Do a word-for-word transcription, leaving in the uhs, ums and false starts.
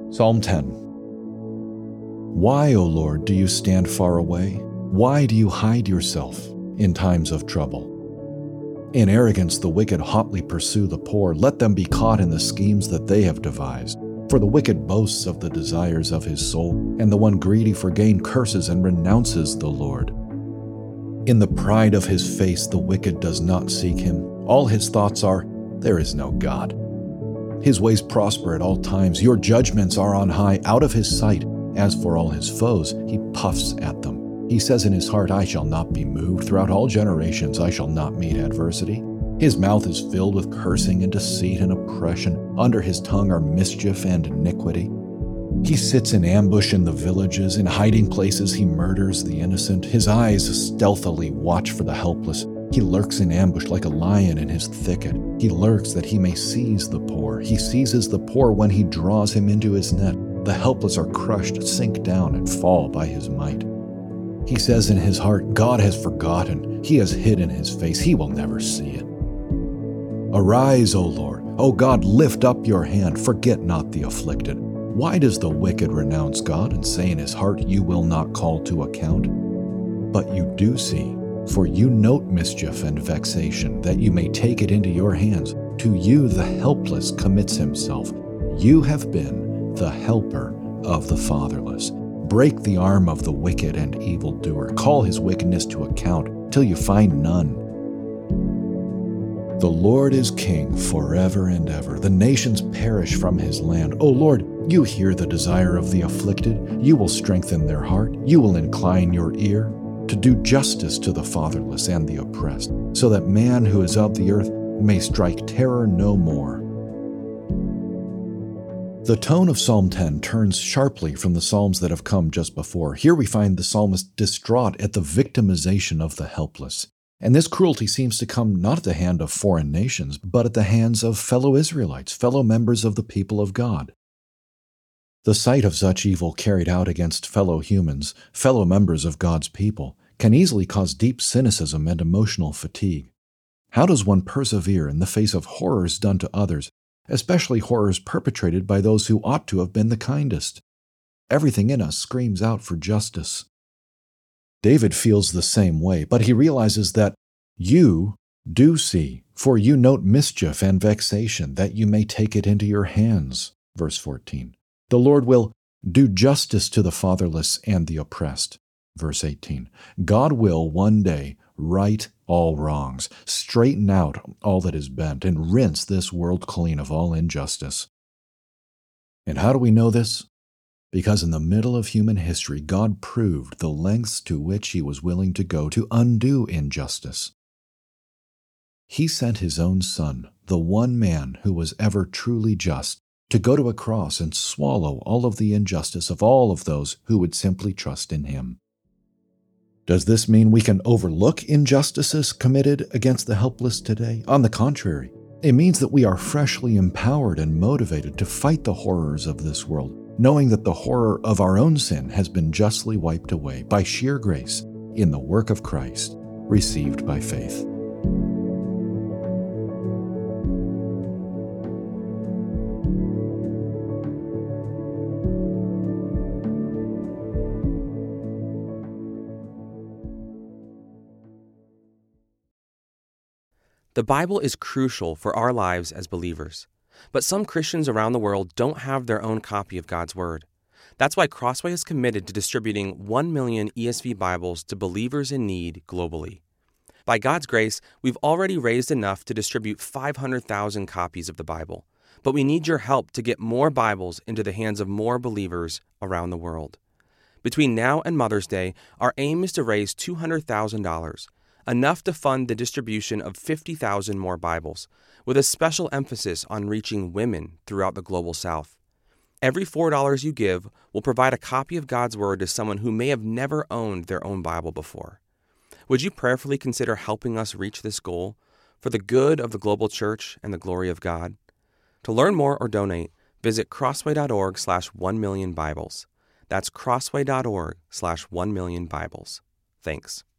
Psalm ten. Why, O Lord, do you stand far away? Why do you hide yourself in times of trouble? In arrogance the wicked hotly pursue the poor. Let them be caught in the schemes that they have devised. For the wicked boasts of the desires of his soul, and the one greedy for gain curses and renounces the Lord. In the pride of his face the wicked does not seek him. All his thoughts are, there is no God. His ways prosper at all times. Your judgments are on high, out of his sight. As for all his foes, he puffs at them. He says in his heart, I shall not be moved. Throughout all generations I shall not meet adversity. His mouth is filled with cursing and deceit and oppression. Under his tongue are mischief and iniquity. He sits in ambush in the villages. In hiding places he murders the innocent. His eyes stealthily watch for the helpless. He lurks in ambush like a lion in his thicket. He lurks that he may seize the poor. He seizes the poor when he draws him into his net. The helpless are crushed, sink down, and fall by his might. He says in his heart, God has forgotten. He has hidden his face. He will never see it. Arise, O Lord. O God, lift up your hand. Forget not the afflicted. Why does the wicked renounce God and say in his heart, you will not call to account? But you do see, for you note mischief and vexation, that you may take it into your hands. To you the helpless commits himself. You have been the helper of the fatherless. Break the arm of the wicked and evildoer. Call his wickedness to account till you find none. The Lord is king forever and ever. The nations perish from his land. O Lord, you hear the desire of the afflicted. You will strengthen their heart. You will incline your ear to do justice to the fatherless and the oppressed, so that man who is of the earth may strike terror no more. The tone of Psalm ten turns sharply from the psalms that have come just before. Here we find the psalmist distraught at the victimization of the helpless. And this cruelty seems to come not at the hand of foreign nations, but at the hands of fellow Israelites, fellow members of the people of God. The sight of such evil carried out against fellow humans, fellow members of God's people, can easily cause deep cynicism and emotional fatigue. How does one persevere in the face of horrors done to others, especially horrors perpetrated by those who ought to have been the kindest? Everything in us screams out for justice. David feels the same way, but he realizes that you do see, for you note mischief and vexation, that you may take it into your hands. Verse fourteen. The Lord will do justice to the fatherless and the oppressed. Verse eighteen. God will one day right all wrongs, straighten out all that is bent, and rinse this world clean of all injustice. And how do we know this? Because in the middle of human history, God proved the lengths to which he was willing to go to undo injustice. He sent his own Son, the one man who was ever truly just, to go to a cross and swallow all of the injustice of all of those who would simply trust in him. Does this mean we can overlook injustices committed against the helpless today? On the contrary, it means that we are freshly empowered and motivated to fight the horrors of this world, knowing that the horror of our own sin has been justly wiped away by sheer grace in the work of Christ, received by faith. The Bible is crucial for our lives as believers, but some Christians around the world don't have their own copy of God's Word. That's why Crossway is committed to distributing one million E S V Bibles to believers in need globally. By God's grace, we've already raised enough to distribute five hundred thousand copies of the Bible, but we need your help to get more Bibles into the hands of more believers around the world. Between now and Mother's Day, our aim is to raise two hundred thousand dollars, enough to fund the distribution of fifty thousand more Bibles, with a special emphasis on reaching women throughout the global South. Every four dollars you give will provide a copy of God's Word to someone who may have never owned their own Bible before. Would you prayerfully consider helping us reach this goal for the good of the global church and the glory of God? To learn more or donate, visit crossway.org slash one million Bibles. That's crossway.org slash one million Bibles. Thanks.